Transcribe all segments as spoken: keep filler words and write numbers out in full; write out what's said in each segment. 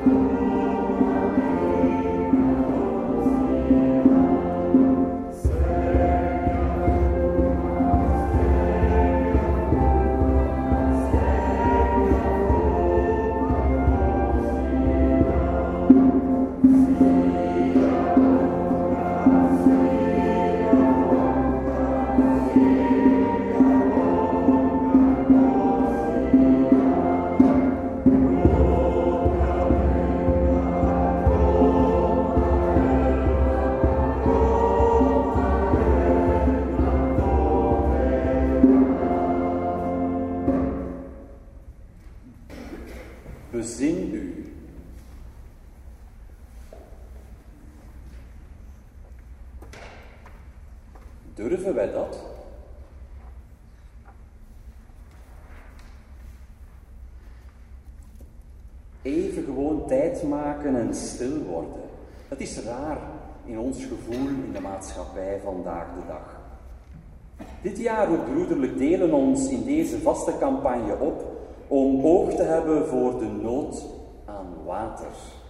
Bezin u. Durven wij dat? Even gewoon tijd maken en stil worden. Het is raar in ons gevoel in de maatschappij vandaag de dag. Dit jaar ook broederlijk delen ons in deze vaste campagne op om oog te hebben voor de nood aan water.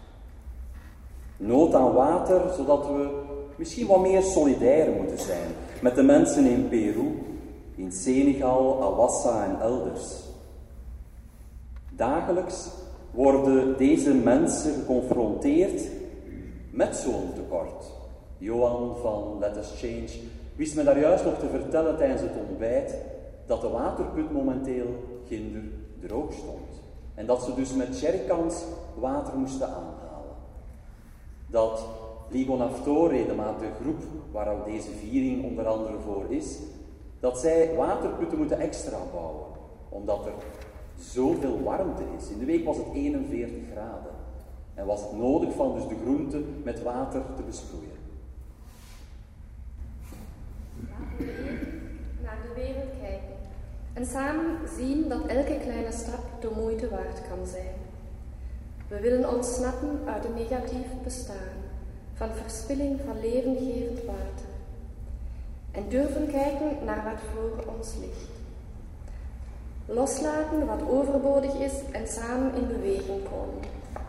Nood aan water, zodat we misschien wat meer solidair moeten zijn met de mensen in Peru, in Senegal, Awassa en elders. Dagelijks worden deze mensen geconfronteerd met zo'n tekort. Johan van Let Us Change wist me daar juist nog te vertellen tijdens het ontbijt dat de waterput momenteel ginder droog stond. En dat ze dus met jerrycans water moesten aanhalen. Dat Ligo Naftore, de maat de groep waar deze viering onder andere voor is, dat zij waterputten moeten extra bouwen, omdat er zoveel warmte is. In de week was het eenenveertig graden en was het nodig van dus de groenten met water te besproeien. Laten we even naar de wereld kijken en samen zien dat elke kleine stap de moeite waard kan zijn. We willen ontsnappen uit een negatief bestaan, van verspilling van levengevend water. En durven kijken naar wat voor ons ligt. Loslaten wat overbodig is en samen in beweging komen.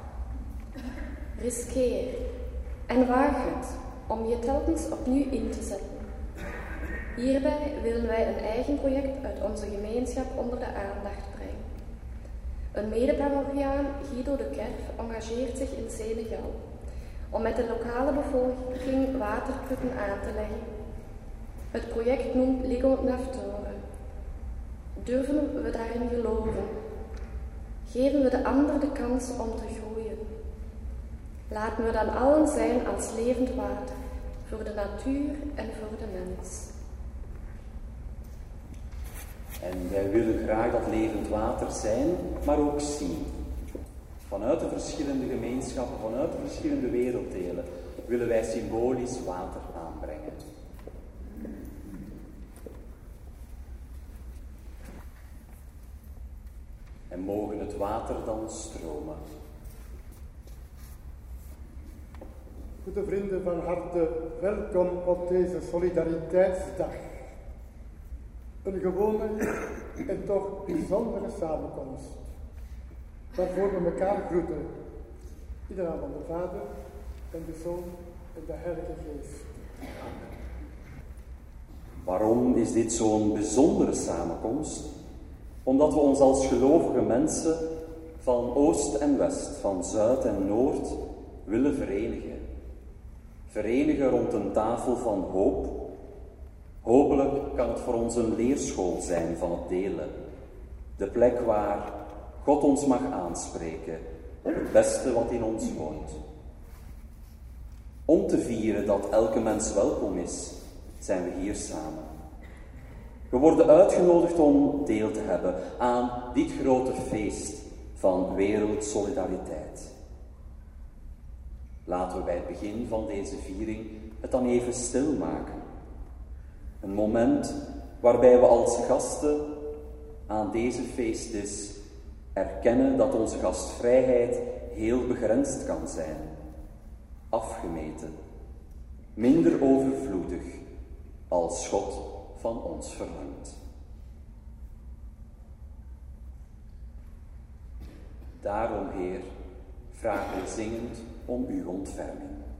Riskeer en waag het om je telkens opnieuw in te zetten. Hierbij willen wij een eigen project uit onze gemeenschap onder de aandacht brengen. Een medeparochiaan, Guido de Kerf, engageert zich in Senegal om met de lokale bevolking waterputten aan te leggen. Het project noemt Ligo Naftore. Durven we daarin geloven? Geven we de ander de kans om te groeien? Laten we dan allen zijn als levend water, voor de natuur en voor de mens. En wij willen graag dat levend water zijn, maar ook zien. Vanuit de verschillende gemeenschappen, vanuit de verschillende werelddelen, willen wij symbolisch water aanbrengen. En mogen het water dan stromen. Goede vrienden, van harte welkom op deze Solidariteitsdag. Een gewone en toch bijzondere samenkomst, waarvoor we elkaar groeten, in de naam van de Vader en de Zoon en de Heilige Geest. Waarom is dit zo'n bijzondere samenkomst? Omdat we ons als gelovige mensen van oost en west, van zuid en noord, willen verenigen. Verenigen rond een tafel van hoop. Hopelijk kan het voor ons een leerschool zijn van het delen. De plek waar God ons mag aanspreken, het beste wat in ons woont. Om te vieren dat elke mens welkom is, zijn we hier samen. We worden uitgenodigd om deel te hebben aan dit grote feest van wereldsolidariteit. Laten we bij het begin van deze viering het dan even stil maken. Een moment waarbij we als gasten aan deze feestdis erkennen dat onze gastvrijheid heel begrensd kan zijn, afgemeten, minder overvloedig als God van ons verlangt. Daarom, Heer, vragen we zingend om uw ontferming.